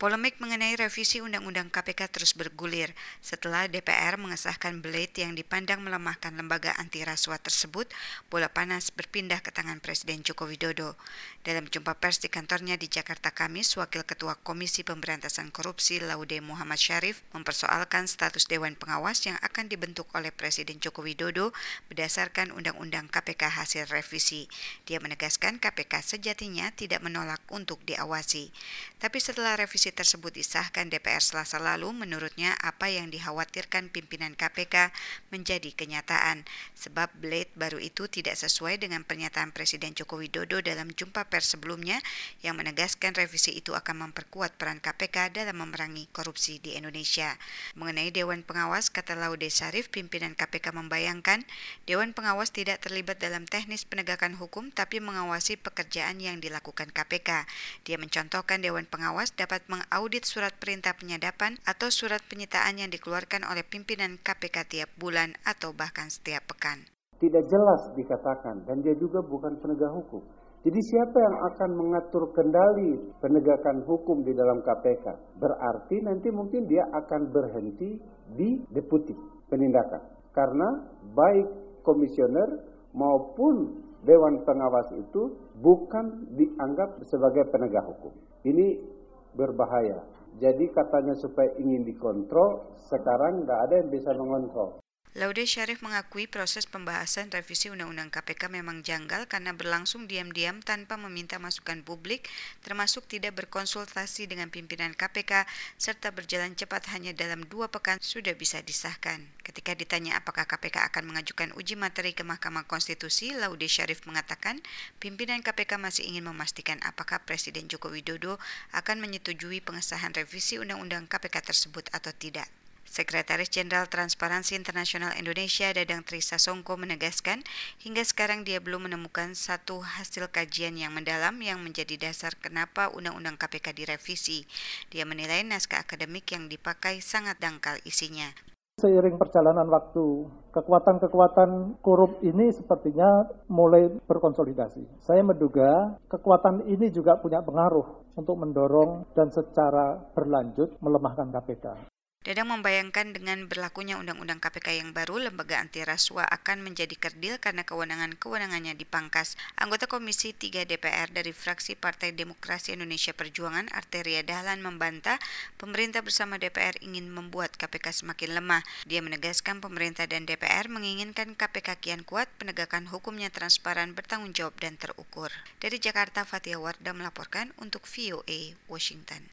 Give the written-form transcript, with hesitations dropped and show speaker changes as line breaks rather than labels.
Polemik mengenai revisi Undang-Undang KPK terus bergulir setelah DPR mengesahkan Blade yang dipandang melemahkan lembaga anti rasuah tersebut. Bola panas berpindah ke tangan Presiden Joko Widodo. Dalam jumpa pers di kantornya di Jakarta Kamis, Wakil Ketua Komisi Pemberantasan Korupsi Laude Muhammad Syarif mempersoalkan status Dewan Pengawas yang akan dibentuk oleh Presiden Joko Widodo berdasarkan Undang-Undang KPK hasil revisi. Dia menegaskan KPK sejatinya tidak menolak untuk diawasi. Tapi setelah revisi tersebut disahkan DPR Selasa lalu, menurutnya apa yang dikhawatirkan pimpinan KPK menjadi kenyataan, sebab Blade baru itu tidak sesuai dengan pernyataan Presiden Joko Widodo dalam jumpa pers sebelumnya yang menegaskan revisi itu akan memperkuat peran KPK dalam memerangi korupsi di Indonesia. Mengenai Dewan Pengawas, kata Laude Syarif, pimpinan KPK membayangkan Dewan Pengawas tidak terlibat dalam teknis penegakan hukum tapi mengawasi pekerjaan yang dilakukan KPK. Dia mencontohkan Dewan Pengawas dapat mengaudit surat perintah penyadapan atau surat penyitaan yang dikeluarkan oleh pimpinan KPK tiap bulan atau bahkan setiap pekan.
Tidak jelas dikatakan, dan dia juga bukan penegak hukum. Jadi siapa yang akan mengatur kendali penegakan hukum di dalam KPK? Berarti nanti mungkin dia akan berhenti di deputi penindakan. Karena baik komisioner maupun Dewan Pengawas itu bukan dianggap sebagai penegak hukum. Ini berbahaya. Jadi katanya supaya ingin dikontrol, sekarang nggak ada yang bisa mengontrol.
Laude Syarif mengakui proses pembahasan revisi Undang-Undang KPK memang janggal karena berlangsung diam-diam tanpa meminta masukan publik, termasuk tidak berkonsultasi dengan pimpinan KPK, serta berjalan cepat hanya dalam 2 pekan sudah bisa disahkan. Ketika ditanya apakah KPK akan mengajukan uji materi ke Mahkamah Konstitusi, Laude Syarif mengatakan pimpinan KPK masih ingin memastikan apakah Presiden Joko Widodo akan menyetujui pengesahan revisi Undang-Undang KPK tersebut atau tidak. Sekretaris Jenderal Transparansi Internasional Indonesia Dadang Trisasongko menegaskan hingga sekarang dia belum menemukan satu hasil kajian yang mendalam yang menjadi dasar kenapa Undang-Undang KPK direvisi. Dia menilai naskah akademik yang dipakai sangat dangkal isinya.
Seiring perjalanan waktu, kekuatan-kekuatan korup ini sepertinya mulai berkonsolidasi. Saya menduga kekuatan ini juga punya pengaruh untuk mendorong dan secara berlanjut melemahkan KPK.
Dadang membayangkan dengan berlakunya Undang-Undang KPK yang baru, lembaga anti rasuah akan menjadi kerdil karena kewenangannya dipangkas. Anggota Komisi 3 DPR dari fraksi Partai Demokrasi Indonesia Perjuangan, Arteria Dahlan, membantah pemerintah bersama DPR ingin membuat KPK semakin lemah. Dia menegaskan pemerintah dan DPR menginginkan KPK kian kuat, penegakan hukumnya transparan, bertanggung jawab dan terukur. Dari Jakarta, Fatia Wardah melaporkan untuk VOA Washington.